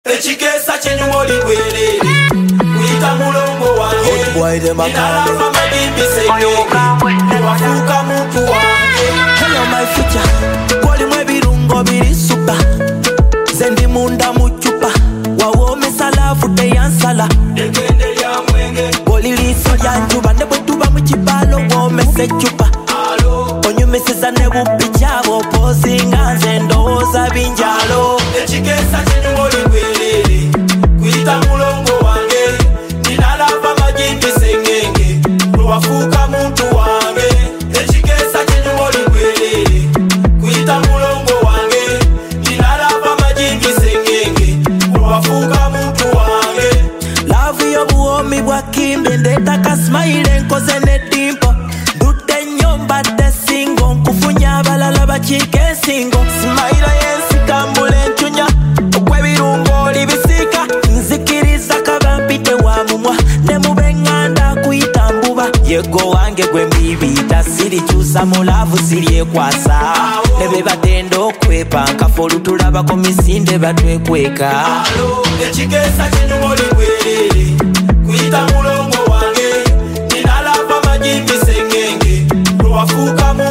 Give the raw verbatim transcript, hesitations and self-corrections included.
Echikesa chenyu moli kwelele kuita mulongo wange ninalava magimbi sengenge wafuka muntu wange. Hello my future kwali mwe birungo biri super zendi munda muchupa wawome salafu te yansala dekende lya mwenge kwali liso lya njuba nebo tuba mchibalo wome se chupa onyumisiza nebu pichabo pozinga nzendoza binjalo. Echikesa chenyu moli kwelele kuita mulongo wange ninalava magimbi sengenge wafuka muntu wange. Echikesa chenyu moli kwelele kuita mulongo wange ninalava magimbi sengenge wafuka muntu wange. Love yo buomi bwa kimbe ndetaka smile nkoze ne dimpo dute nyomba te singo nkufunya balala bachike singo smile yensi kambule nchunya okwe birungo libisika nzikiriza kabampite wa mumwa ne mubenganda kuita mbuba yego wange gwe mbibi tasiri chusa mulavu siri ekwasa nebe batendo kwepa nkafolu tulaba ko misinde batwekweka. Echikesa chenyu moli kwelele kuita mulongo wange ninalava magimbi sengenge wafuka